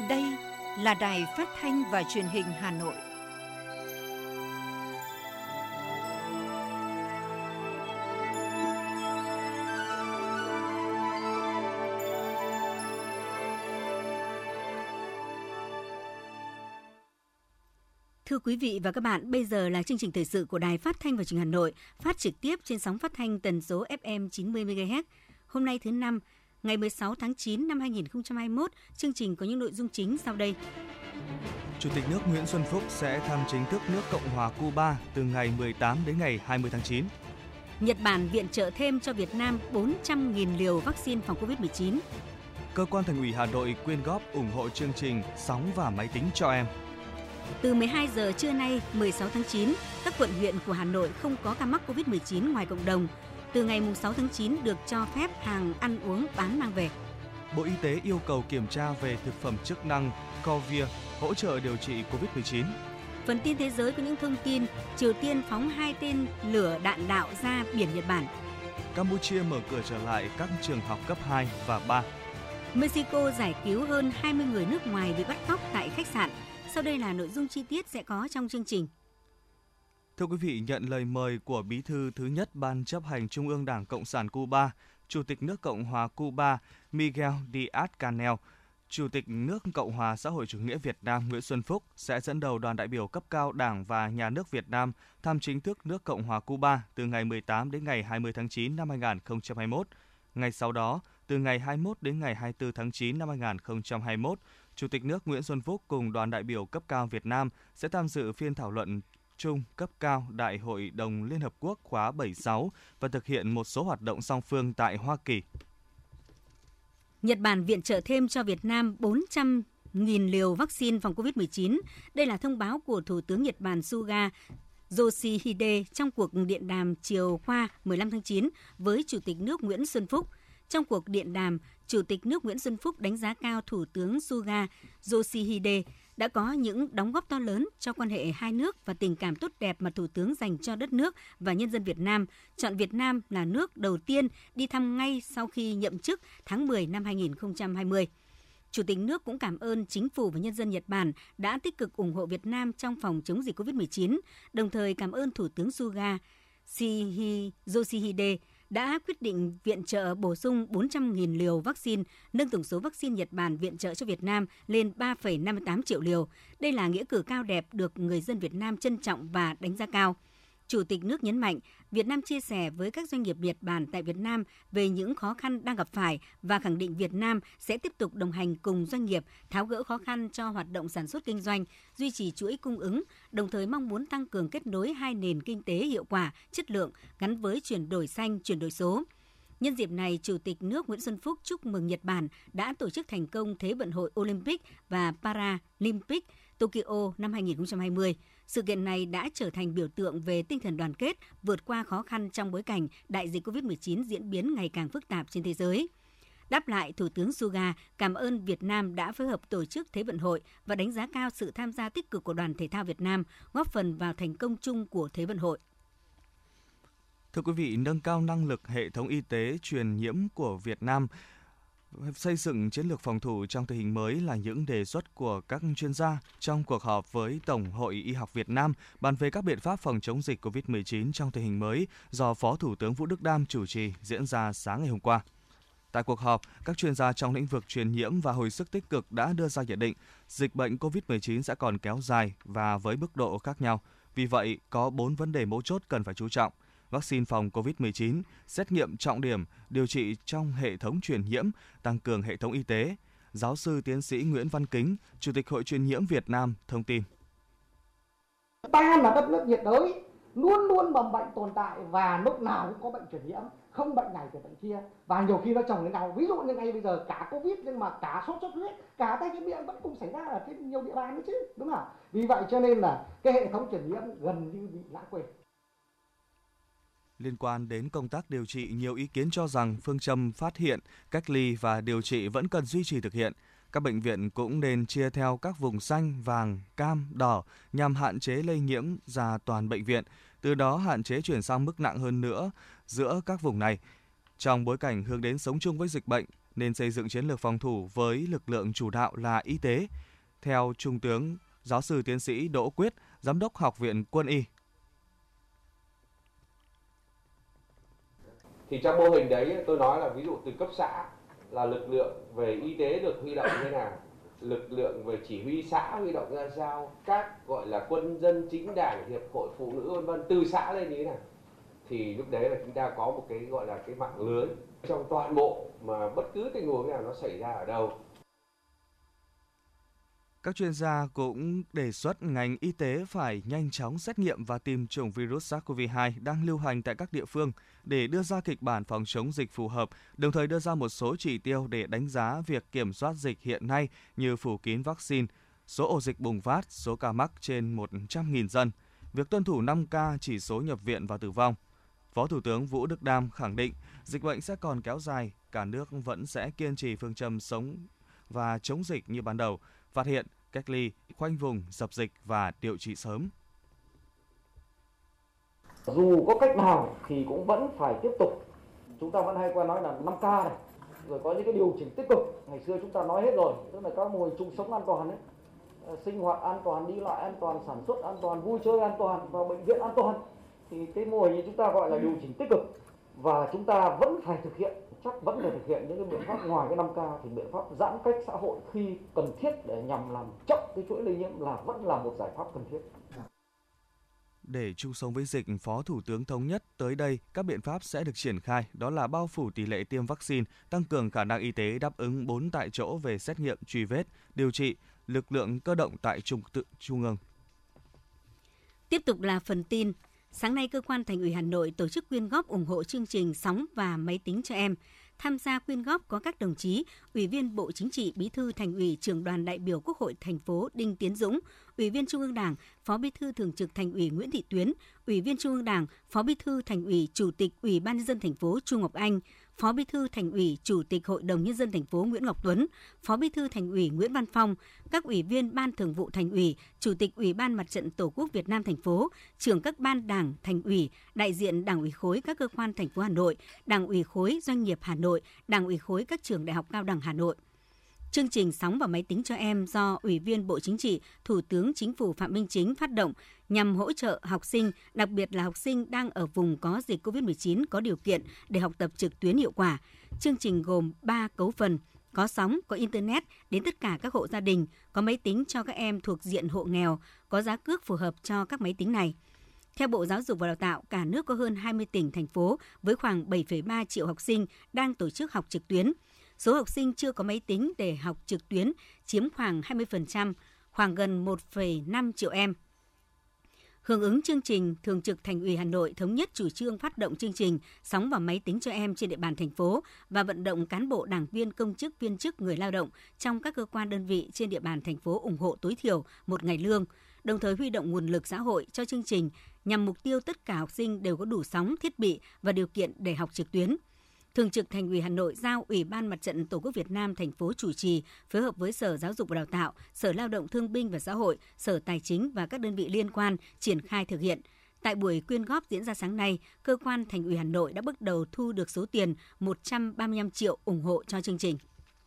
Đây là Đài Phát thanh và Truyền hình Hà Nội. Thưa quý vị và các bạn, bây giờ là chương trình thời sự của Đài Phát thanh và Truyền hình Hà Nội, phát trực tiếp trên sóng phát thanh tần số FM 90 MHz. Hôm nay thứ năm, ngày 16 tháng 9 năm 2021, chương trình có những nội dung chính sau đây. Chủ tịch nước Nguyễn Xuân Phúc sẽ thăm chính thức nước Cộng hòa Cuba từ ngày 18 đến ngày 20 tháng 9. Nhật Bản viện trợ thêm cho Việt Nam 400.000 liều vaccine phòng COVID-19. Cơ quan Thành ủy Hà Nội quyên góp ủng hộ chương trình Sóng và Máy tính cho em. Từ 12 giờ trưa nay, 16 tháng 9, các quận huyện của Hà Nội không có ca mắc COVID-19 ngoài cộng đồng. Từ ngày 6 tháng 9 được cho phép hàng ăn uống bán mang về. Bộ Y tế yêu cầu kiểm tra về thực phẩm chức năng Covir hỗ trợ điều trị COVID-19. Phần tin thế giới có những thông tin Triều Tiên phóng 2 tên lửa đạn đạo ra biển Nhật Bản. Campuchia mở cửa trở lại các trường học cấp 2 và 3. Mexico giải cứu hơn 20 người nước ngoài bị bắt cóc tại khách sạn. Sau đây là nội dung chi tiết sẽ có trong chương trình. Thưa quý vị, nhận lời mời của Bí thư thứ nhất Ban chấp hành Trung ương Đảng Cộng sản Cuba, Chủ tịch nước Cộng hòa Cuba Miguel Díaz-Canel, Chủ tịch nước Cộng hòa Xã hội Chủ nghĩa Việt Nam Nguyễn Xuân Phúc sẽ dẫn đầu đoàn đại biểu cấp cao Đảng và Nhà nước Việt Nam thăm chính thức nước Cộng hòa Cuba từ ngày 18 đến ngày 20 tháng 9 năm 2021. Ngay sau đó, từ ngày 21 đến ngày 24 tháng 9 năm 2021, Chủ tịch nước Nguyễn Xuân Phúc cùng đoàn đại biểu cấp cao Việt Nam sẽ tham dự phiên thảo luận chung cấp cao Đại hội đồng Liên Hợp Quốc khóa 76 và thực hiện một số hoạt động song phương tại Hoa Kỳ. Nhật Bản viện trợ thêm cho Việt Nam 400.000 liều vaccine phòng COVID-19. Đây là thông báo của Thủ tướng Nhật Bản Suga Yoshihide trong cuộc điện đàm chiều qua 15 tháng 9 với Chủ tịch nước Nguyễn Xuân Phúc. Trong cuộc điện đàm, Chủ tịch nước Nguyễn Xuân Phúc đánh giá cao Thủ tướng Suga Yoshihide đã có những đóng góp to lớn cho quan hệ hai nước và tình cảm tốt đẹp mà Thủ tướng dành cho đất nước và nhân dân Việt Nam, chọn Việt Nam là nước đầu tiên đi thăm ngay sau khi nhậm chức tháng 10 năm 2020. Chủ tịch nước cũng cảm ơn chính phủ và nhân dân Nhật Bản đã tích cực ủng hộ Việt Nam trong phòng chống dịch COVID-19, đồng thời cảm ơn Thủ tướng Suga Yoshihide đã quyết định viện trợ bổ sung 400.000 liều vaccine, nâng tổng số vaccine Nhật Bản viện trợ cho Việt Nam lên 3,58 triệu liều. Đây là nghĩa cử cao đẹp được người dân Việt Nam trân trọng và đánh giá cao. Chủ tịch nước nhấn mạnh, Việt Nam chia sẻ với các doanh nghiệp Nhật Bản tại Việt Nam về những khó khăn đang gặp phải và khẳng định Việt Nam sẽ tiếp tục đồng hành cùng doanh nghiệp tháo gỡ khó khăn cho hoạt động sản xuất kinh doanh, duy trì chuỗi cung ứng, đồng thời mong muốn tăng cường kết nối hai nền kinh tế hiệu quả, chất lượng gắn với chuyển đổi xanh, chuyển đổi số. Nhân dịp này, Chủ tịch nước Nguyễn Xuân Phúc chúc mừng Nhật Bản đã tổ chức thành công Thế vận hội Olympic và Paralympic Tokyo năm 2020. Sự kiện này đã trở thành biểu tượng về tinh thần đoàn kết, vượt qua khó khăn trong bối cảnh đại dịch COVID-19 diễn biến ngày càng phức tạp trên thế giới. Đáp lại, Thủ tướng Suga cảm ơn Việt Nam đã phối hợp tổ chức Thế vận hội và đánh giá cao sự tham gia tích cực của Đoàn Thể thao Việt Nam, góp phần vào thành công chung của Thế vận hội. Thưa quý vị, nâng cao năng lực hệ thống y tế truyền nhiễm của Việt Nam, xây dựng chiến lược phòng thủ trong tình hình mới là những đề xuất của các chuyên gia trong cuộc họp với Tổng hội Y học Việt Nam bàn về các biện pháp phòng chống dịch COVID-19 trong tình hình mới do Phó Thủ tướng Vũ Đức Đam chủ trì diễn ra sáng ngày hôm qua. Tại cuộc họp, các chuyên gia trong lĩnh vực truyền nhiễm và hồi sức tích cực đã đưa ra nhận định dịch bệnh COVID-19 sẽ còn kéo dài và với mức độ khác nhau. Vì vậy, có 4 vấn đề mấu chốt cần phải chú trọng: vaccine phòng COVID-19, xét nghiệm trọng điểm, điều trị trong hệ thống truyền nhiễm, tăng cường hệ thống y tế. Giáo sư tiến sĩ Nguyễn Văn Kính, Chủ tịch Hội Truyền nhiễm Việt Nam thông tin. Ta là đất nước nhiệt đới, luôn luôn mầm bệnh tồn tại và lúc nào cũng có bệnh truyền nhiễm, không bệnh này thì bệnh kia và nhiều khi nó chồng lên nhau. Ví dụ như ngay bây giờ cả Covid nhưng mà cả sốt xuất huyết, cả tay chân miệng vẫn cùng xảy ra ở trên nhiều địa bàn nữa chứ, đúng không? Vì vậy cho nên là cái hệ thống truyền nhiễm gần như bị lãng quên. Liên quan đến công tác điều trị, nhiều ý kiến cho rằng phương châm phát hiện, cách ly và điều trị vẫn cần duy trì thực hiện. Các bệnh viện cũng nên chia theo các vùng xanh, vàng, cam, đỏ nhằm hạn chế lây nhiễm ra toàn bệnh viện, từ đó hạn chế chuyển sang mức nặng hơn nữa giữa các vùng này. Trong bối cảnh hướng đến sống chung với dịch bệnh, nên xây dựng chiến lược phòng thủ với lực lượng chủ đạo là y tế, theo Trung tướng Giáo sư Tiến sĩ Đỗ Quyết, Giám đốc Học viện Quân y. Thì trong mô hình đấy tôi nói là ví dụ từ cấp xã là lực lượng về y tế được huy động như thế nào, lực lượng về chỉ huy xã huy động ra sao, các gọi là quân dân chính đảng, hiệp hội phụ nữ vân vân từ xã lên như thế nào, thì lúc đấy là chúng ta có một cái gọi là cái mạng lưới trong toàn bộ mà bất cứ tình huống nào nó xảy ra ở đâu. Các chuyên gia cũng đề xuất ngành y tế phải nhanh chóng xét nghiệm và tìm chủng virus SARS-CoV-2 đang lưu hành tại các địa phương để đưa ra kịch bản phòng chống dịch phù hợp, đồng thời đưa ra một số chỉ tiêu để đánh giá việc kiểm soát dịch hiện nay như phủ kín vaccine, số ổ dịch bùng phát, số ca mắc trên 100.000 dân, việc tuân thủ 5K, chỉ số nhập viện và tử vong. Phó Thủ tướng Vũ Đức Đam khẳng định dịch bệnh sẽ còn kéo dài, cả nước vẫn sẽ kiên trì phương châm sống và chống dịch như ban đầu, phát hiện, cách ly, khoanh vùng, dập dịch và điều trị sớm. Dù có cách nào thì cũng vẫn phải tiếp tục. Chúng ta vẫn hay qua nói là 5K này, rồi có những cái điều chỉnh tích cực. Ngày xưa chúng ta nói hết rồi, tức là các mô hình chung sống an toàn ấy, sinh hoạt an toàn, đi lại an toàn, sản xuất an toàn, vui chơi an toàn và bệnh viện an toàn. Thì cái mô hình chúng ta gọi là điều chỉnh tích cực, và chúng ta vẫn phải thực hiện, vẫn phải thực hiện những cái biện pháp ngoài cái 5K thì biện pháp giãn cách xã hội khi cần thiết để nhằm làm chậm cái chuỗi lây nhiễm là vẫn là một giải pháp cần thiết. Để chung sống với dịch, Phó Thủ tướng thống nhất tới đây các biện pháp sẽ được triển khai, đó là bao phủ tỷ lệ tiêm vaccine, tăng cường khả năng y tế đáp ứng 4 tại chỗ về xét nghiệm, truy vết, điều trị, lực lượng cơ động tại trung ương. Tiếp tục là phần tin. Sáng nay, Cơ quan Thành ủy Hà Nội tổ chức quyên góp ủng hộ chương trình Sóng và Máy tính cho em. Tham gia quyên góp có các đồng chí Ủy viên Bộ Chính trị, Bí thư Thành ủy, Trưởng đoàn đại biểu Quốc hội thành phố Đinh Tiến Dũng, Ủy viên Trung ương Đảng, Phó Bí thư Thường trực Thành ủy Nguyễn Thị Tuyến, Ủy viên Trung ương Đảng, Phó Bí thư Thành ủy, Chủ tịch Ủy ban nhân dân thành phố Chu Ngọc Anh, Phó Bí thư Thành ủy, Chủ tịch Hội đồng nhân dân thành phố Nguyễn Ngọc Tuấn, Phó Bí thư Thành ủy Nguyễn Văn Phong, các ủy viên Ban Thường vụ Thành ủy, Chủ tịch Ủy ban Mặt trận Tổ quốc Việt Nam thành phố, trưởng các ban Đảng, Thành ủy, đại diện Đảng ủy khối các cơ quan thành phố Hà Nội, Đảng ủy khối doanh nghiệp Hà Nội, Đảng ủy khối các trường đại học cao đẳng Hà Nội. Chương trình Sóng và Máy tính cho em do Ủy viên Bộ Chính trị, Thủ tướng Chính phủ Phạm Minh Chính phát động nhằm hỗ trợ học sinh, đặc biệt là học sinh đang ở vùng có dịch COVID-19 có điều kiện để học tập trực tuyến hiệu quả. Chương trình gồm 3 cấu phần: có sóng, có Internet đến tất cả các hộ gia đình, có máy tính cho các em thuộc diện hộ nghèo, có giá cước phù hợp cho các máy tính này. Theo Bộ Giáo dục và Đào tạo, cả nước có hơn 20 tỉnh, thành phố với khoảng 7,3 triệu học sinh đang tổ chức học trực tuyến. Số học sinh chưa có máy tính để học trực tuyến chiếm khoảng 20%, khoảng gần 1,5 triệu em. Hưởng ứng chương trình, Thường trực Thành ủy Hà Nội thống nhất chủ trương phát động chương trình Sóng và Máy tính cho em trên địa bàn thành phố và vận động cán bộ, đảng viên, công chức, viên chức, người lao động trong các cơ quan đơn vị trên địa bàn thành phố ủng hộ tối thiểu một ngày lương, đồng thời huy động nguồn lực xã hội cho chương trình nhằm mục tiêu tất cả học sinh đều có đủ sóng, thiết bị và điều kiện để học trực tuyến. Thường trực Thành ủy Hà Nội giao Ủy ban Mặt trận Tổ quốc Việt Nam thành phố chủ trì, phối hợp với Sở Giáo dục và Đào tạo, Sở Lao động Thương binh và Xã hội, Sở Tài chính và các đơn vị liên quan triển khai thực hiện. Tại buổi quyên góp diễn ra sáng nay, Cơ quan Thành ủy Hà Nội đã bước đầu thu được số tiền 135 triệu ủng hộ cho chương trình.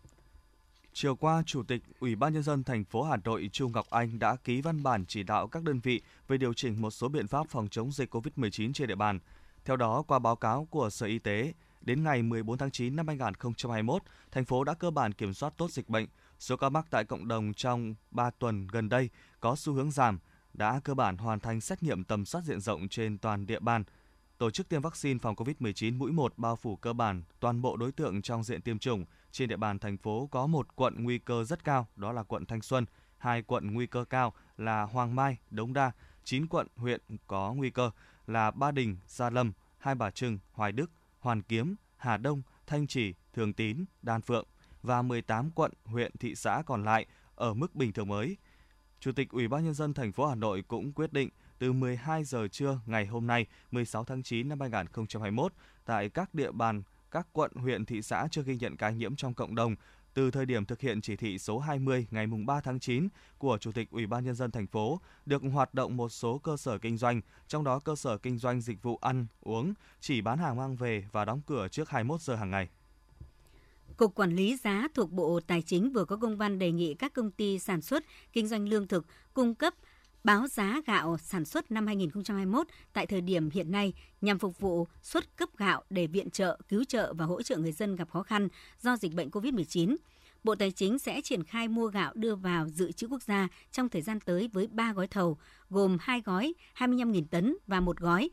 Chiều qua, Chủ tịch Ủy ban nhân dân thành phố Hà Nội Chu Ngọc Anh đã ký văn bản chỉ đạo các đơn vị về điều chỉnh một số biện pháp phòng chống dịch COVID-19 trên địa bàn. Theo đó, qua báo cáo của Sở Y tế, đến ngày 14 tháng 9 năm 2021, thành phố đã cơ bản kiểm soát tốt dịch bệnh. Số ca mắc tại cộng đồng trong 3 tuần gần đây có xu hướng giảm, đã cơ bản hoàn thành xét nghiệm tầm soát diện rộng trên toàn địa bàn. Tổ chức tiêm vaccine phòng COVID-19 mũi 1 bao phủ cơ bản toàn bộ đối tượng trong diện tiêm chủng. Trên địa bàn thành phố có 1 quận nguy cơ rất cao, đó là quận Thanh Xuân, 2 quận nguy cơ cao là Hoàng Mai, Đống Đa, 9 quận huyện có nguy cơ là Ba Đình, Gia Lâm, Hai Bà Trưng, Hoài Đức, Hoàn Kiếm, Hà Đông, Thanh Trì, Thường Tín, Đan Phượng và 18 quận, huyện, thị xã còn lại ở mức bình thường mới. Chủ tịch Ủy ban nhân dân thành phố Hà Nội cũng quyết định từ 12 giờ trưa ngày hôm nay, 16 tháng 9 năm 2021, tại các địa bàn, các quận, huyện, thị xã chưa ghi nhận ca nhiễm trong cộng đồng, từ thời điểm thực hiện chỉ thị số 20 ngày 3 tháng 9 của Chủ tịch Ủy ban nhân dân thành phố, được hoạt động một số cơ sở kinh doanh, trong đó cơ sở kinh doanh dịch vụ ăn, uống chỉ bán hàng mang về và đóng cửa trước 21 giờ hàng ngày. Cục Quản lý giá thuộc Bộ Tài chính vừa có công văn đề nghị các công ty sản xuất, kinh doanh lương thực cung cấp báo giá gạo sản xuất năm 2021 tại thời điểm hiện nay nhằm phục vụ xuất cấp gạo để viện trợ, cứu trợ và hỗ trợ người dân gặp khó khăn do dịch bệnh COVID-19. Bộ Tài chính sẽ triển khai mua gạo đưa vào dự trữ quốc gia trong thời gian tới với 3 gói thầu, gồm 2 gói 25.000 tấn và 1 gói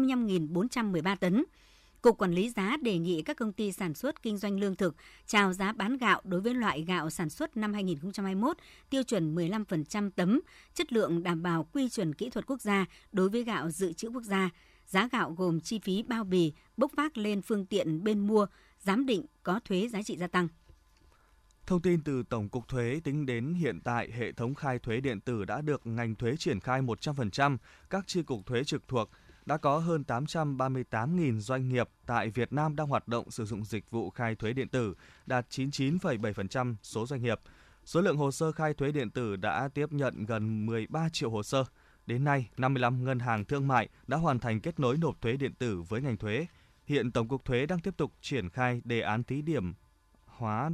25.413 tấn. Cục Quản lý giá đề nghị các công ty sản xuất kinh doanh lương thực chào giá bán gạo đối với loại gạo sản xuất năm 2021, tiêu chuẩn 15% tấm, chất lượng đảm bảo quy chuẩn kỹ thuật quốc gia đối với gạo dự trữ quốc gia. Giá gạo gồm chi phí bao bì, bốc vác lên phương tiện bên mua, giám định có thuế giá trị gia tăng. Thông tin từ Tổng cục Thuế, tính đến hiện tại, hệ thống khai thuế điện tử đã được ngành thuế triển khai 100%, các chi cục thuế trực thuộc. Đã có hơn 838.000 doanh nghiệp tại Việt Nam đang hoạt động sử dụng dịch vụ khai thuế điện tử, đạt 99,7% số doanh nghiệp. Số lượng hồ sơ khai thuế điện tử đã tiếp nhận gần 13 triệu hồ sơ. Đến nay, 55 ngân hàng thương mại đã hoàn thành kết nối nộp thuế điện tử với ngành thuế. Hiện Tổng cục Thuế đang tiếp tục triển khai đề án thí điểm hóa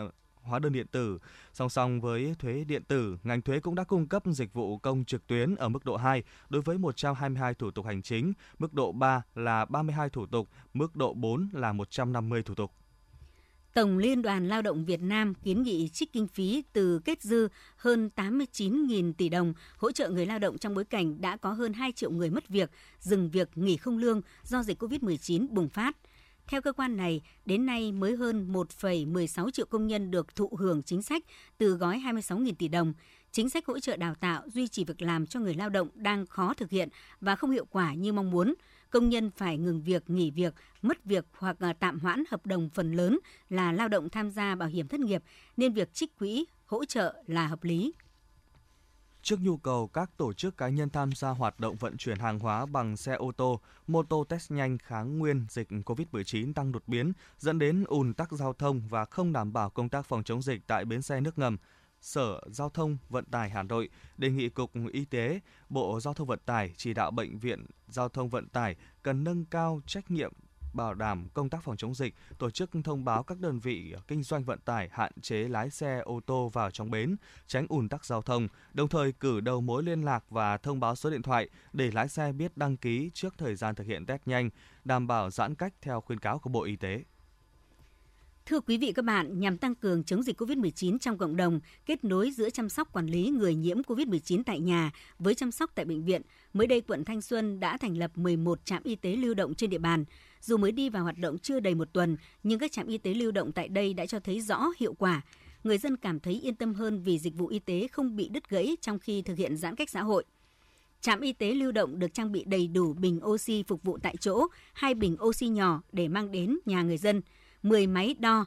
đơn điện tử. Song song với thuế điện tử, ngành thuế cũng đã cung cấp dịch vụ công trực tuyến ở mức độ 2 đối với 122 thủ tục hành chính, mức độ 3 là 32 thủ tục, mức độ 4 là 150 thủ tục. Tổng Liên đoàn Lao động Việt Nam kiến nghị trích kinh phí từ kết dư hơn 89.000 tỷ đồng hỗ trợ người lao động trong bối cảnh đã có hơn 2 triệu người mất việc, dừng việc, nghỉ không lương do dịch COVID-19 bùng phát. Theo cơ quan này, đến nay mới hơn 1,16 triệu công nhân được thụ hưởng chính sách từ gói 26.000 tỷ đồng. Chính sách hỗ trợ đào tạo, duy trì việc làm cho người lao động đang khó thực hiện và không hiệu quả như mong muốn. Công nhân phải ngừng việc, nghỉ việc, mất việc hoặc tạm hoãn hợp đồng phần lớn là lao động tham gia bảo hiểm thất nghiệp, nên việc trích quỹ hỗ trợ là hợp lý. Trước nhu cầu các tổ chức cá nhân tham gia hoạt động vận chuyển hàng hóa bằng xe ô tô, mô tô test nhanh kháng nguyên dịch COVID-19 tăng đột biến, dẫn đến ùn tắc giao thông và không đảm bảo công tác phòng chống dịch tại bến xe nước ngầm, Sở Giao thông Vận tải Hà Nội đề nghị Cục Y tế, Bộ Giao thông Vận tải chỉ đạo Bệnh viện Giao thông Vận tải cần nâng cao trách nhiệm bảo đảm công tác phòng chống dịch, tổ chức thông báo các đơn vị kinh doanh vận tải hạn chế lái xe ô tô vào trong bến, tránh ùn tắc giao thông, đồng thời cử đầu mối liên lạc và thông báo số điện thoại để lái xe biết đăng ký trước thời gian thực hiện test nhanh, đảm bảo giãn cách theo khuyến cáo của Bộ Y tế. Thưa quý vị các bạn, nhằm tăng cường chống dịch COVID-19 trong cộng đồng, kết nối giữa chăm sóc quản lý người nhiễm COVID-19 tại nhà với chăm sóc tại bệnh viện, mới đây quận Thanh Xuân đã thành lập 11 trạm y tế lưu động trên địa bàn. Dù mới đi vào hoạt động chưa đầy một tuần, nhưng các trạm y tế lưu động tại đây đã cho thấy rõ hiệu quả. Người dân cảm thấy yên tâm hơn vì dịch vụ y tế không bị đứt gãy trong khi thực hiện giãn cách xã hội. Trạm y tế lưu động được trang bị đầy đủ bình oxy phục vụ tại chỗ, 2 bình oxy nhỏ để mang đến nhà người dân, 10 máy đo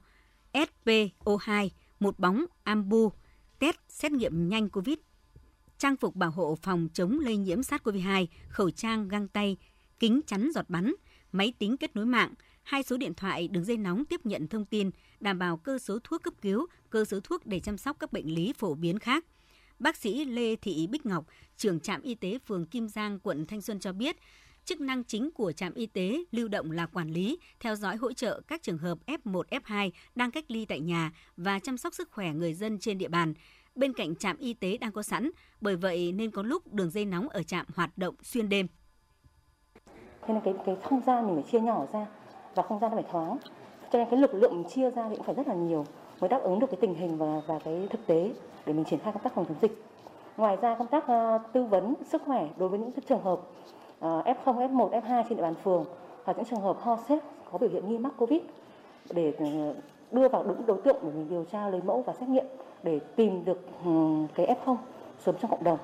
SpO2, 1 bóng ambu, test xét nghiệm nhanh COVID, trang phục bảo hộ phòng chống lây nhiễm SARS-CoV-2, khẩu trang, găng tay, kính chắn giọt bắn, máy tính kết nối mạng, 2 số điện thoại đường dây nóng tiếp nhận thông tin, đảm bảo cơ số thuốc cấp cứu, cơ số thuốc để chăm sóc các bệnh lý phổ biến khác. Bác sĩ Lê Thị Bích Ngọc, trưởng trạm y tế phường Kim Giang, quận Thanh Xuân cho biết, chức năng chính của trạm y tế lưu động là quản lý, theo dõi hỗ trợ các trường hợp F1, F2 đang cách ly tại nhà và chăm sóc sức khỏe người dân trên địa bàn. Bên cạnh trạm y tế đang có sẵn, bởi vậy nên có lúc đường dây nóng ở trạm hoạt động xuyên đêm. Thế nên cái không gian mình phải chia nhỏ ra và không gian nó phải thoáng. Cho nên cái lực lượng mình chia ra thì cũng phải rất là nhiều mới đáp ứng được cái tình hình và cái thực tế để mình triển khai công tác phòng chống dịch. Ngoài ra công tác tư vấn sức khỏe đối với những trường hợp F0, F1, F2 trên địa bàn phường hoặc những trường hợp ho sét có biểu hiện nghi mắc Covid để đưa vào đúng đối tượng để mình điều tra, lấy mẫu và xét nghiệm để tìm được cái F0 sớm trong cộng đồng.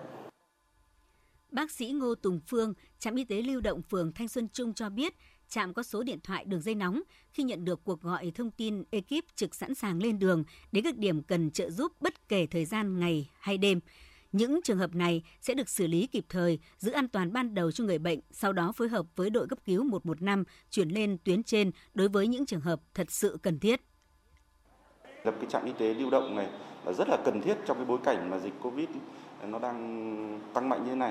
Bác sĩ Ngô Tùng Phương, trạm y tế lưu động phường Thanh Xuân Trung cho biết, trạm có số điện thoại đường dây nóng. Khi nhận được cuộc gọi thông tin, ekip trực sẵn sàng lên đường đến các điểm cần trợ giúp bất kể thời gian ngày hay đêm. Những trường hợp này sẽ được xử lý kịp thời, giữ an toàn ban đầu cho người bệnh, sau đó phối hợp với đội cấp cứu 115 chuyển lên tuyến trên đối với những trường hợp thật sự cần thiết. Lập cái trạm y tế lưu động này là rất là cần thiết trong cái bối cảnh mà dịch Covid nó đang tăng mạnh như thế này.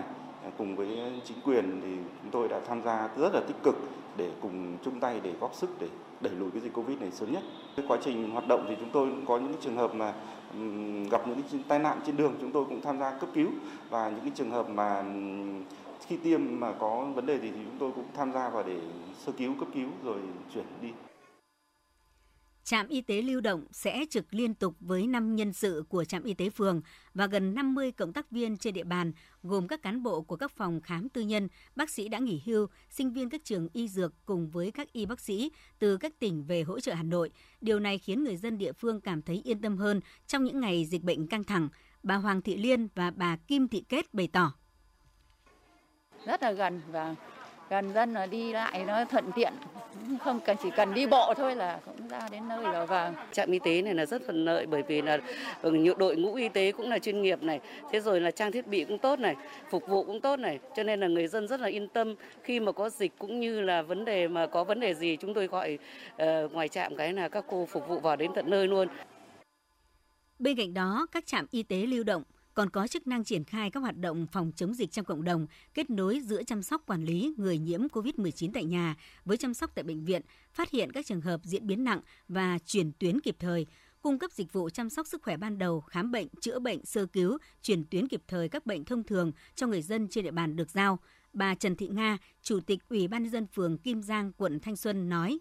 cùng với chính quyền thì chúng tôi đã tham gia rất là tích cực để cùng chung tay để góp sức để đẩy lùi cái dịch Covid này sớm nhất. Cái quá trình hoạt động thì chúng tôi cũng có những trường hợp mà gặp những cái tai nạn trên đường, chúng tôi cũng tham gia cấp cứu, và những cái trường hợp mà khi tiêm mà có vấn đề gì thì chúng tôi cũng tham gia vào để sơ cứu, cấp cứu rồi chuyển đi. Trạm y tế lưu động sẽ trực liên tục với 5 nhân sự của trạm y tế phường và gần 50 cộng tác viên trên địa bàn, gồm các cán bộ của các phòng khám tư nhân, bác sĩ đã nghỉ hưu, sinh viên các trường y dược cùng với các y bác sĩ từ các tỉnh về hỗ trợ Hà Nội. Điều này khiến người dân địa phương cảm thấy yên tâm hơn trong những ngày dịch bệnh căng thẳng. Bà Hoàng Thị Liên và bà Kim Thị Kết bày tỏ. Rất là gần và gần dân là đi lại nó thuận tiện, không cần chỉ cần đi bộ thôi là cũng ra đến nơi rồi. Và trạm y tế này là rất thuận lợi bởi vì là đội ngũ y tế cũng là chuyên nghiệp này, thế rồi là trang thiết bị cũng tốt này, phục vụ cũng tốt này, cho nên là người dân rất là yên tâm khi mà có dịch cũng như là có vấn đề gì chúng tôi gọi ngoài trạm cái là các cô phục vụ vào đến tận nơi luôn. Bên cạnh đó, các trạm y tế lưu động còn có chức năng triển khai các hoạt động phòng chống dịch trong cộng đồng, kết nối giữa chăm sóc quản lý người nhiễm COVID-19 tại nhà với chăm sóc tại bệnh viện, phát hiện các trường hợp diễn biến nặng và chuyển tuyến kịp thời, cung cấp dịch vụ chăm sóc sức khỏe ban đầu, khám bệnh, chữa bệnh, sơ cứu, chuyển tuyến kịp thời các bệnh thông thường cho người dân trên địa bàn được giao. Bà Trần Thị Nga, Chủ tịch Ủy ban nhân dân phường Kim Giang, quận Thanh Xuân nói: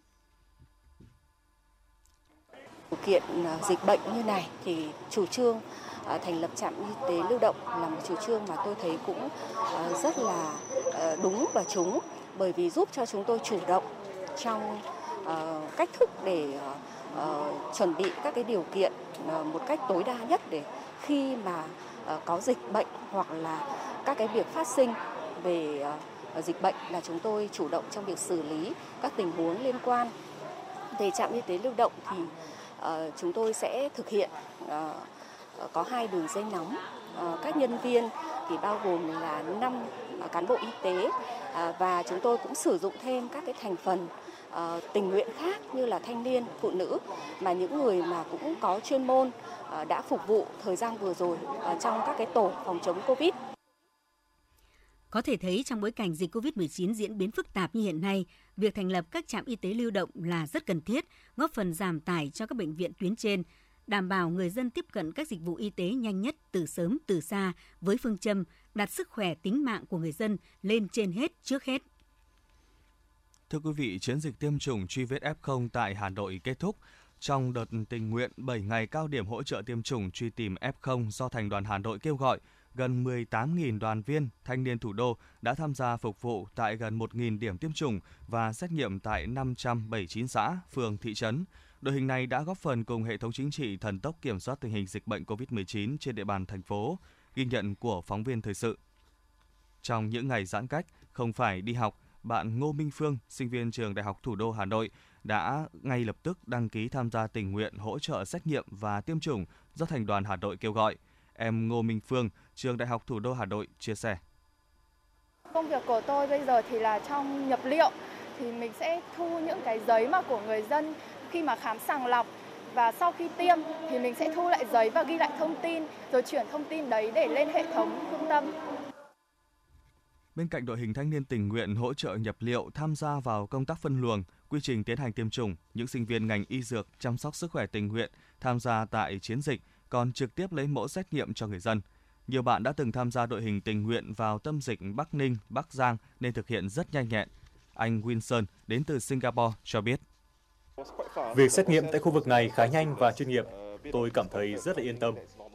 Điều kiện dịch bệnh như này thì chủ trương thành lập trạm y tế lưu động là một chủ trương mà tôi thấy cũng rất là đúng và trúng, bởi vì giúp cho chúng tôi chủ động trong cách thức để chuẩn bị các cái điều kiện một cách tối đa nhất để khi mà có dịch bệnh hoặc là các cái việc phát sinh về dịch bệnh là chúng tôi chủ động trong việc xử lý các tình huống liên quan. Về trạm y tế lưu động thì chúng tôi sẽ thực hiện có 2 đường dây nóng. Các nhân viên thì bao gồm là 5 cán bộ y tế và chúng tôi cũng sử dụng thêm các cái thành phần tình nguyện khác như là thanh niên, phụ nữ, mà những người mà cũng có chuyên môn đã phục vụ thời gian vừa rồi trong các cái tổ phòng chống Covid. Có thể thấy trong bối cảnh dịch COVID-19 diễn biến phức tạp như hiện nay, việc thành lập các trạm y tế lưu động là rất cần thiết, góp phần giảm tải cho các bệnh viện tuyến trên, đảm bảo người dân tiếp cận các dịch vụ y tế nhanh nhất từ sớm từ xa với phương châm đặt sức khỏe tính mạng của người dân lên trên hết trước hết. Thưa quý vị, chiến dịch tiêm chủng truy vết F0 tại Hà Nội kết thúc. Trong đợt tình nguyện 7 ngày cao điểm hỗ trợ tiêm chủng truy tìm F0 do Thành đoàn Hà Nội kêu gọi, gần 18.000 đoàn viên thanh niên thủ đô đã tham gia phục vụ tại gần 1.000 điểm tiêm chủng và xét nghiệm tại 579 xã, phường, thị trấn. Đội hình này đã góp phần cùng hệ thống chính trị thần tốc kiểm soát tình hình dịch bệnh COVID-19 trên địa bàn thành phố, ghi nhận của phóng viên thời sự. Trong những ngày giãn cách, không phải đi học, bạn Ngô Minh Phương, sinh viên trường Đại học Thủ đô Hà Nội, đã ngay lập tức đăng ký tham gia tình nguyện hỗ trợ xét nghiệm và tiêm chủng do Thành đoàn Hà Nội kêu gọi. Em Ngô Minh Phương, trường Đại học Thủ đô Hà Nội chia sẻ. Công việc của tôi bây giờ thì là trong nhập liệu, thì mình sẽ thu những cái giấy mà của người dân khi mà khám sàng lọc, và sau khi tiêm thì mình sẽ thu lại giấy và ghi lại thông tin rồi chuyển thông tin đấy để lên hệ thống trung tâm. Bên cạnh đội hình thanh niên tình nguyện hỗ trợ nhập liệu tham gia vào công tác phân luồng, quy trình tiến hành tiêm chủng, những sinh viên ngành y dược chăm sóc sức khỏe tình nguyện tham gia tại chiến dịch còn trực tiếp lấy mẫu xét nghiệm cho người dân. Nhiều bạn đã từng tham gia đội hình tình nguyện vào tâm dịch Bắc Ninh, Bắc Giang nên thực hiện rất nhanh nhẹn. Anh Winson đến từ Singapore cho biết. Việc xét nghiệm tại khu vực này khá nhanh và chuyên nghiệp. Tôi cảm thấy rất là yên tâm.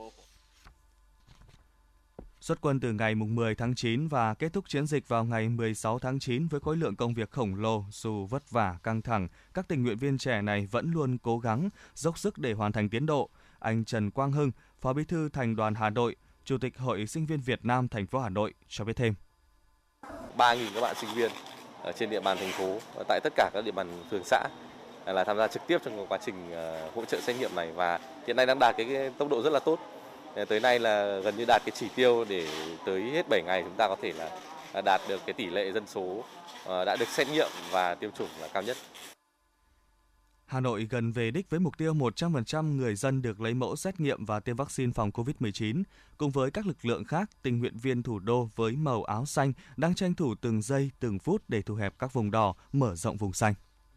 Xuất quân từ ngày 10 tháng 9 và kết thúc chiến dịch vào ngày 16 tháng 9 với khối lượng công việc khổng lồ, dù vất vả, căng thẳng, các tình nguyện viên trẻ này vẫn luôn cố gắng, dốc sức để hoàn thành tiến độ. Anh Trần Quang Hưng, Phó Bí thư Thành đoàn Hà Nội, Chủ tịch Hội Sinh viên Việt Nam thành phố Hà Nội cho biết thêm. 3.000 các bạn sinh viên ở trên địa bàn thành phố, tại tất cả các địa bàn phường xã là tham gia trực tiếp trong quá trình hỗ trợ xét nghiệm này, và hiện nay đang đạt cái tốc độ rất là tốt. Tới nay là gần như đạt cái chỉ tiêu để tới hết 7 ngày chúng ta có thể là đạt được cái tỷ lệ dân số đã được xét nghiệm và tiêm chủng là cao nhất. Hà Nội gần về đích với mục tiêu 100% người dân được lấy mẫu xét nghiệm và tiêm vaccine phòng COVID-19. Cùng với các lực lượng khác, tình nguyện viên thủ đô với màu áo xanh đang tranh thủ từng giây, từng phút để thu hẹp các vùng đỏ, mở rộng vùng xanh.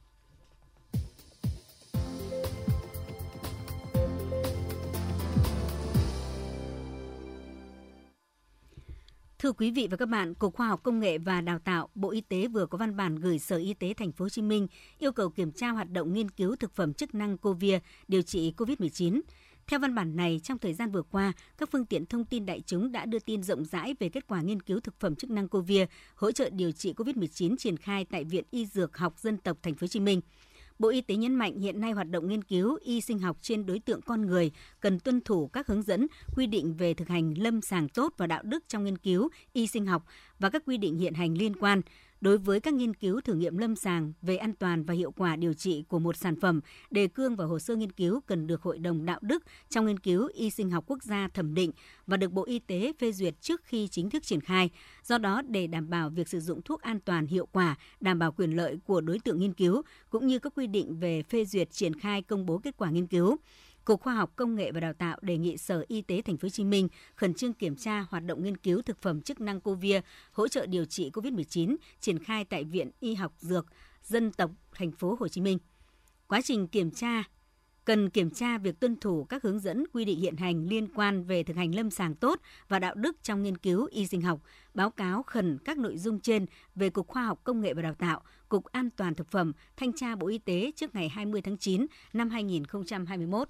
Thưa quý vị và các bạn, Cục Khoa học Công nghệ và Đào tạo, Bộ Y tế vừa có văn bản gửi Sở Y tế Thành phố Hồ Chí Minh yêu cầu kiểm tra hoạt động nghiên cứu thực phẩm chức năng Covir điều trị COVID-19. Theo văn bản này, trong thời gian vừa qua, các phương tiện thông tin đại chúng đã đưa tin rộng rãi về kết quả nghiên cứu thực phẩm chức năng Covir hỗ trợ điều trị COVID-19 triển khai tại Viện Y Dược học Dân tộc Thành phố Hồ Chí Minh. Bộ Y tế nhấn mạnh hiện nay hoạt động nghiên cứu y sinh học trên đối tượng con người cần tuân thủ các hướng dẫn, quy định về thực hành lâm sàng tốt và đạo đức trong nghiên cứu y sinh học và các quy định hiện hành liên quan. Đối với các nghiên cứu thử nghiệm lâm sàng về an toàn và hiệu quả điều trị của một sản phẩm, đề cương và hồ sơ nghiên cứu cần được Hội đồng Đạo đức trong nghiên cứu y sinh học quốc gia thẩm định và được Bộ Y tế phê duyệt trước khi chính thức triển khai. Do đó, để đảm bảo việc sử dụng thuốc an toàn, hiệu quả, đảm bảo quyền lợi của đối tượng nghiên cứu, cũng như các quy định về phê duyệt triển khai công bố kết quả nghiên cứu, Cục Khoa học Công nghệ và Đào tạo đề nghị Sở Y tế Thành phố Hồ Chí Minh khẩn trương kiểm tra hoạt động nghiên cứu thực phẩm chức năng Covir hỗ trợ điều trị COVID-19 triển khai tại Viện Y học Dược Dân tộc Thành phố Hồ Chí Minh. Quá trình kiểm tra cần kiểm tra việc tuân thủ các hướng dẫn quy định hiện hành liên quan về thực hành lâm sàng tốt và đạo đức trong nghiên cứu y sinh học, báo cáo khẩn các nội dung trên về Cục Khoa học Công nghệ và Đào tạo, Cục An toàn thực phẩm, Thanh tra Bộ Y tế trước ngày 20 tháng 9 năm 2021.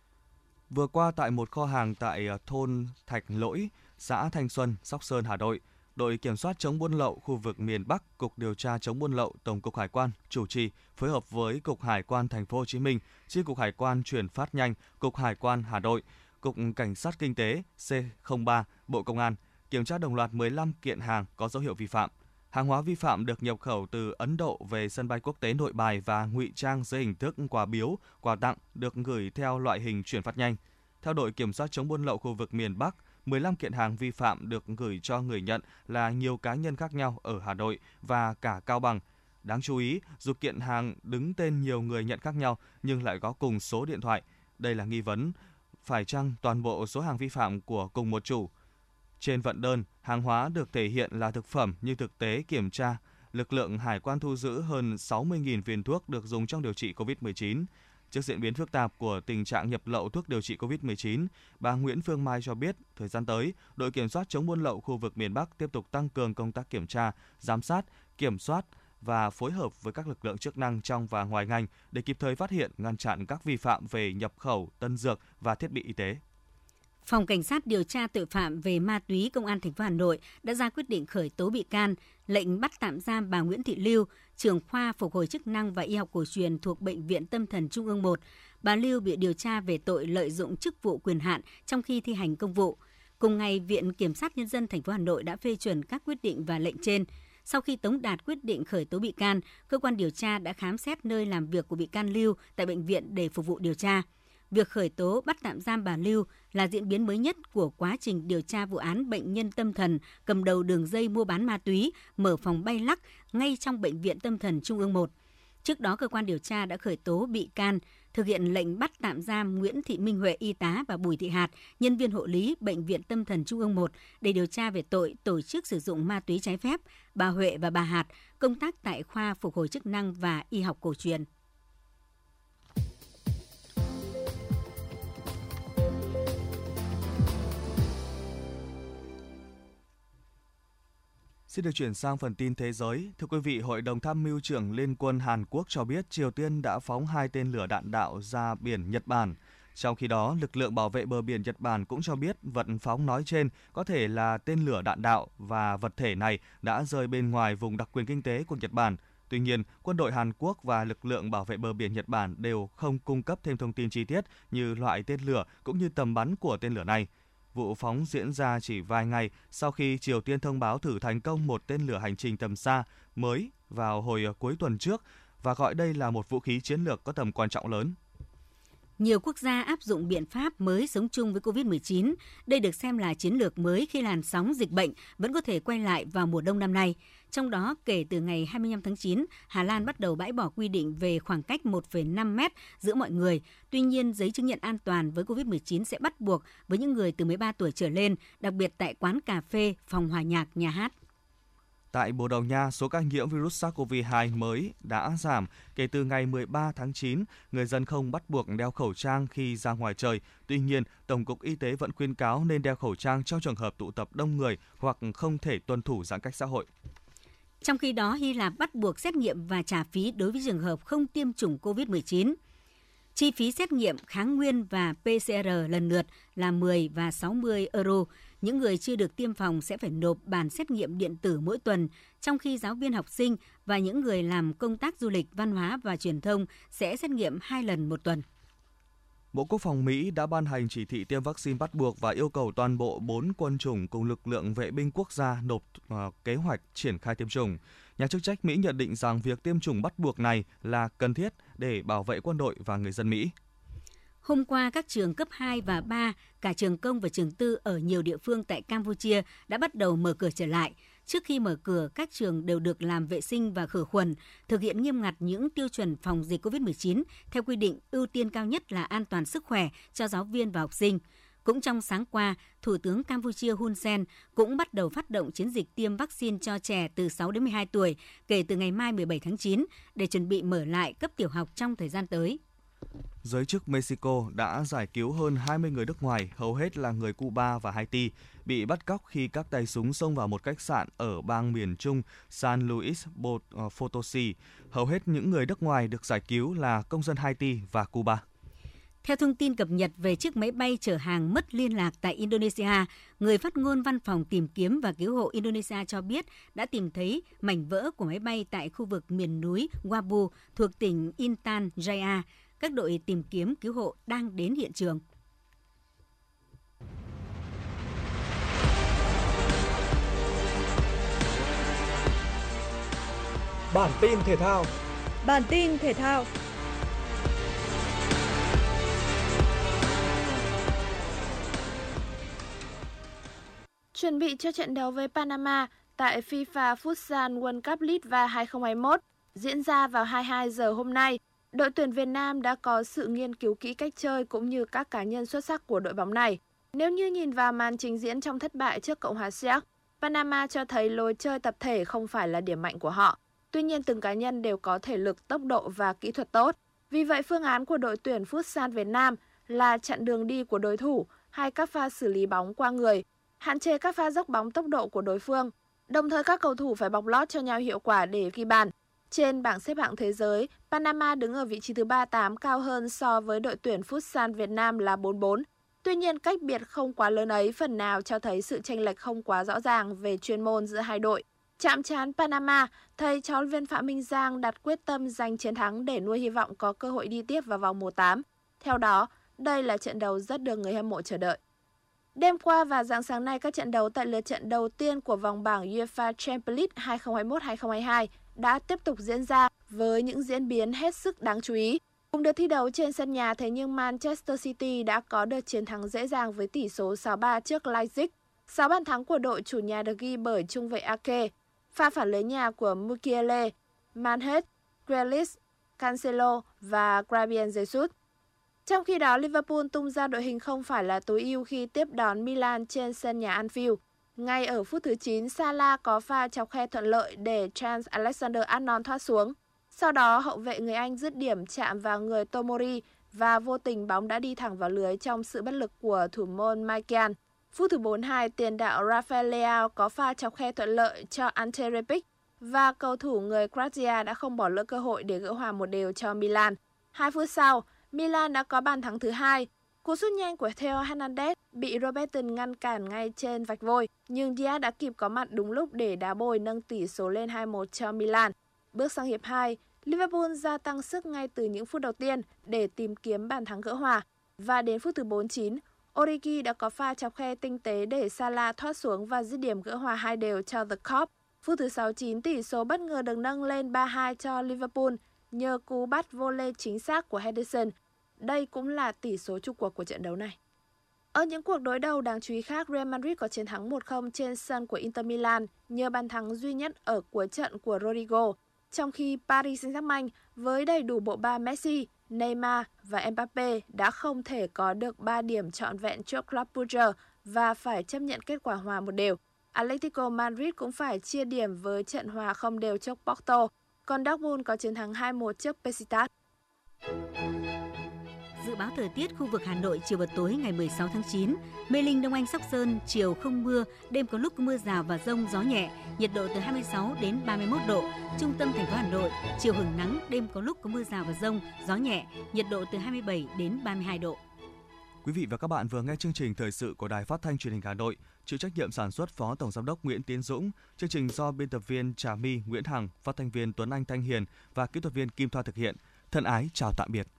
Vừa qua tại một kho hàng tại thôn Thạch Lỗi, xã Thanh Xuân, Sóc Sơn, Hà Nội, đội kiểm soát chống buôn lậu khu vực miền Bắc, Cục điều tra chống buôn lậu, Tổng cục Hải quan chủ trì phối hợp với Cục Hải quan Thành phố Hồ Chí Minh, Chi cục Hải quan chuyển phát nhanh, Cục Hải quan Hà Nội, Cục Cảnh sát Kinh tế C03, Bộ Công an kiểm tra đồng loạt 15 kiện hàng có dấu hiệu vi phạm. Hàng hóa vi phạm được nhập khẩu từ Ấn Độ về sân bay quốc tế Nội Bài và ngụy trang dưới hình thức quà biếu, quà tặng được gửi theo loại hình chuyển phát nhanh. Theo đội kiểm soát chống buôn lậu khu vực miền Bắc, 15 kiện hàng vi phạm được gửi cho người nhận là nhiều cá nhân khác nhau ở Hà Nội và cả Cao Bằng. Đáng chú ý, dù kiện hàng đứng tên nhiều người nhận khác nhau nhưng lại có cùng số điện thoại. Đây là nghi vấn phải chăng toàn bộ số hàng vi phạm của cùng một chủ. Trên vận đơn, hàng hóa được thể hiện là thực phẩm nhưng thực tế kiểm tra, lực lượng hải quan thu giữ hơn 60.000 viên thuốc được dùng trong điều trị COVID-19. Trước diễn biến phức tạp của tình trạng nhập lậu thuốc điều trị COVID-19, bà Nguyễn Phương Mai cho biết, thời gian tới, đội kiểm soát chống buôn lậu khu vực miền Bắc tiếp tục tăng cường công tác kiểm tra, giám sát, kiểm soát và phối hợp với các lực lượng chức năng trong và ngoài ngành để kịp thời phát hiện, ngăn chặn các vi phạm về nhập khẩu, tân dược và thiết bị y tế. Phòng Cảnh sát điều tra tội phạm về ma túy Công an thành phố Hà Nội đã ra quyết định khởi tố bị can, lệnh bắt tạm giam bà Nguyễn Thị Lưu, trưởng khoa phục hồi chức năng và y học cổ truyền thuộc Bệnh viện Tâm thần Trung ương 1. Bà Lưu bị điều tra về tội lợi dụng chức vụ quyền hạn trong khi thi hành công vụ. Cùng ngày, Viện Kiểm sát Nhân dân thành phố Hà Nội đã phê chuẩn các quyết định và lệnh trên. Sau khi tống đạt quyết định khởi tố bị can, cơ quan điều tra đã khám xét nơi làm việc của bị can Lưu tại bệnh viện để phục vụ điều tra. Việc khởi tố bắt tạm giam bà Lưu là diễn biến mới nhất của quá trình điều tra vụ án bệnh nhân tâm thần cầm đầu đường dây mua bán ma túy, mở phòng bay lắc ngay trong Bệnh viện Tâm thần Trung ương 1. Trước đó, cơ quan điều tra đã khởi tố bị can, thực hiện lệnh bắt tạm giam Nguyễn Thị Minh Huệ, y tá, và Bùi Thị Hạt, nhân viên hộ lý Bệnh viện Tâm thần Trung ương 1 để điều tra về tội tổ chức sử dụng ma túy trái phép. Bà Huệ và bà Hạt công tác tại khoa phục hồi chức năng và y học cổ truyền. Xin được chuyển sang phần tin thế giới. Thưa quý vị, Hội đồng Tham mưu trưởng Liên quân Hàn Quốc cho biết Triều Tiên đã phóng 2 tên lửa đạn đạo ra biển Nhật Bản. Trong khi đó, lực lượng bảo vệ bờ biển Nhật Bản cũng cho biết vật phóng nói trên có thể là tên lửa đạn đạo và vật thể này đã rơi bên ngoài vùng đặc quyền kinh tế của Nhật Bản. Tuy nhiên, quân đội Hàn Quốc và lực lượng bảo vệ bờ biển Nhật Bản đều không cung cấp thêm thông tin chi tiết như loại tên lửa cũng như tầm bắn của tên lửa này. Vụ phóng diễn ra chỉ vài ngày sau khi Triều Tiên thông báo thử thành công một tên lửa hành trình tầm xa mới vào hồi cuối tuần trước và gọi đây là một vũ khí chiến lược có tầm quan trọng lớn. Nhiều quốc gia áp dụng biện pháp mới sống chung với COVID-19. Đây được xem là chiến lược mới khi làn sóng dịch bệnh vẫn có thể quay lại vào mùa đông năm nay. Trong đó, kể từ ngày 25 tháng 9, Hà Lan bắt đầu bãi bỏ quy định về khoảng cách 1,5 mét giữa mọi người. Tuy nhiên, giấy chứng nhận an toàn với COVID-19 sẽ bắt buộc với những người từ 13 tuổi trở lên, đặc biệt tại quán cà phê, phòng hòa nhạc, nhà hát. Tại Bồ Đào Nha, số ca nhiễm virus SARS-CoV-2 mới đã giảm. Kể từ ngày 13 tháng 9, người dân không bắt buộc đeo khẩu trang khi ra ngoài trời. Tuy nhiên, Tổng cục Y tế vẫn khuyến cáo nên đeo khẩu trang trong trường hợp tụ tập đông người hoặc không thể tuân thủ giãn cách xã hội. Trong khi đó, Hy Lạp bắt buộc xét nghiệm và trả phí đối với trường hợp không tiêm chủng COVID-19. Chi phí xét nghiệm kháng nguyên và PCR lần lượt là 10 và 60 euro. Những người chưa được tiêm phòng sẽ phải nộp bản xét nghiệm điện tử mỗi tuần, trong khi giáo viên, học sinh và những người làm công tác du lịch, văn hóa và truyền thông sẽ xét nghiệm 2 lần một tuần. Bộ Quốc phòng Mỹ đã ban hành chỉ thị tiêm vaccine bắt buộc và yêu cầu toàn bộ 4 quân chủng cùng lực lượng vệ binh quốc gia nộp kế hoạch triển khai tiêm chủng. Nhà chức trách Mỹ nhận định rằng việc tiêm chủng bắt buộc này là cần thiết để bảo vệ quân đội và người dân Mỹ. Hôm qua, các trường cấp 2 và 3, cả trường công và trường tư ở nhiều địa phương tại Campuchia đã bắt đầu mở cửa trở lại. Trước khi mở cửa, các trường đều được làm vệ sinh và khử khuẩn, thực hiện nghiêm ngặt những tiêu chuẩn phòng dịch COVID-19, theo quy định ưu tiên cao nhất là an toàn sức khỏe cho giáo viên và học sinh. Cũng trong sáng qua, Thủ tướng Campuchia Hun Sen cũng bắt đầu phát động chiến dịch tiêm vaccine cho trẻ từ 6 đến 12 tuổi kể từ ngày mai 17 tháng 9 để chuẩn bị mở lại cấp tiểu học trong thời gian tới. Giới chức Mexico đã giải cứu hơn 20 người nước ngoài, hầu hết là người Cuba và Haiti, bị bắt cóc khi các tay súng xông vào một khách sạn ở bang miền Trung San Luis Potosi. Hầu hết những người nước ngoài được giải cứu là công dân Haiti và Cuba. Theo thông tin cập nhật về chiếc máy bay chở hàng mất liên lạc tại Indonesia, người phát ngôn Văn phòng Tìm kiếm và Cứu hộ Indonesia cho biết đã tìm thấy mảnh vỡ của máy bay tại khu vực miền núi Wabu thuộc tỉnh Intan Jaya. Các đội tìm kiếm cứu hộ đang đến hiện trường. Bản tin thể thao. Chuẩn bị cho trận đấu với Panama tại FIFA Futsal World Cup Litva 2021 diễn ra vào 22 giờ hôm nay, đội tuyển Việt Nam đã có sự nghiên cứu kỹ cách chơi cũng như các cá nhân xuất sắc của đội bóng này. Nếu như nhìn vào màn trình diễn trong thất bại trước Cộng hòa Séc, Panama cho thấy lối chơi tập thể không phải là điểm mạnh của họ. Tuy nhiên, từng cá nhân đều có thể lực, tốc độ và kỹ thuật tốt. Vì vậy, phương án của đội tuyển Futsal Việt Nam là chặn đường đi của đối thủ hay các pha xử lý bóng qua người, hạn chế các pha dốc bóng tốc độ của đối phương. Đồng thời, các cầu thủ phải bọc lót cho nhau hiệu quả để ghi bàn. Trên bảng xếp hạng thế giới, Panama đứng ở vị trí thứ 38, cao hơn so với đội tuyển Futsal Việt Nam là 44. Tuy nhiên, cách biệt không quá lớn ấy phần nào cho thấy sự chênh lệch không quá rõ ràng về chuyên môn giữa hai đội. Chạm trán Panama, thầy trò huấn luyện viên Phạm Minh Giang đặt quyết tâm giành chiến thắng để nuôi hy vọng có cơ hội đi tiếp vào vòng 1/8. Theo đó, đây là trận đấu rất được người hâm mộ chờ đợi. Đêm qua và rạng sáng nay, các trận đấu tại lượt trận đầu tiên của vòng bảng UEFA Champions League 2021-2022 đã tiếp tục diễn ra với những diễn biến hết sức đáng chú ý. Cùng được thi đấu trên sân nhà, thế nhưng Manchester City đã có được chiến thắng dễ dàng với tỷ số 6-3 trước Leipzig. 6 bàn thắng của đội chủ nhà được ghi bởi trung vệ Ake, pha phản lưới nhà của Mukiele, Mahrez, Grealish, Cancelo và Gabriel Jesus. Trong khi đó, Liverpool tung ra đội hình không phải là tối ưu khi tiếp đón Milan trên sân nhà Anfield. Ngay ở phút thứ 9, Salah có pha chọc khe thuận lợi để Trent Alexander-Arnold thoát xuống. Sau đó, hậu vệ người Anh dứt điểm chạm vào người Tomori và vô tình bóng đã đi thẳng vào lưới trong sự bất lực của thủ môn Michael. Phút thứ 42, tiền đạo Rafael Leao có pha chọc khe thuận lợi cho Ante Rebic và cầu thủ người Croatia đã không bỏ lỡ cơ hội để gỡ hòa 1-1 cho Milan. 2 phút sau, Milan đã có bàn thắng thứ hai. Cú sút nhanh của Theo Hernandez bị Robertson ngăn cản ngay trên vạch vôi, nhưng Diaz đã kịp có mặt đúng lúc để đá bồi nâng tỷ số lên 2-1 cho Milan. Bước sang hiệp 2, Liverpool gia tăng sức ngay từ những phút đầu tiên để tìm kiếm bàn thắng gỡ hòa. Và đến phút thứ 49, Origi đã có pha chọc khe tinh tế để Salah thoát xuống và dứt điểm gỡ hòa 2-2 cho The Cop. Phút thứ 69, tỷ số bất ngờ được nâng lên 3-2 cho Liverpool nhờ cú bắt volley chính xác của Henderson. Đây cũng là tỷ số chung cuộc của trận đấu này. Ở những cuộc đối đầu đáng chú ý khác, Real Madrid có chiến thắng 1-0 trên sân của Inter Milan nhờ bàn thắng duy nhất ở cuối trận của Rodrigo, trong khi Paris Saint-Germain với đầy đủ bộ ba Messi, Neymar và Mbappe đã không thể có được 3 điểm trọn vẹn trước Club Brugge và phải chấp nhận kết quả hòa 1-1. Atletico Madrid cũng phải chia điểm với trận hòa không đều trước Porto, còn Dortmund có chiến thắng 2-1 trước Besiktas. Dự báo thời tiết khu vực Hà Nội chiều và tối ngày 16 tháng 9, Mê Linh, Đông Anh, Sóc Sơn chiều không mưa, đêm có lúc có mưa rào và dông, gió nhẹ, nhiệt độ từ 26 đến 31 độ. Trung tâm thành phố Hà Nội chiều hửng nắng, đêm có lúc có mưa rào và dông, gió nhẹ, nhiệt độ từ 27 đến 32 độ. Quý vị và các bạn vừa nghe chương trình thời sự của Đài Phát thanh Truyền hình Hà Nội, chịu trách nhiệm sản xuất Phó Tổng giám đốc Nguyễn Tiến Dũng, chương trình do biên tập viên Trà My, Nguyễn Hằng, phát thanh viên Tuấn Anh, Thanh Hiền và kỹ thuật viên Kim Thoa thực hiện. Thân ái chào tạm biệt.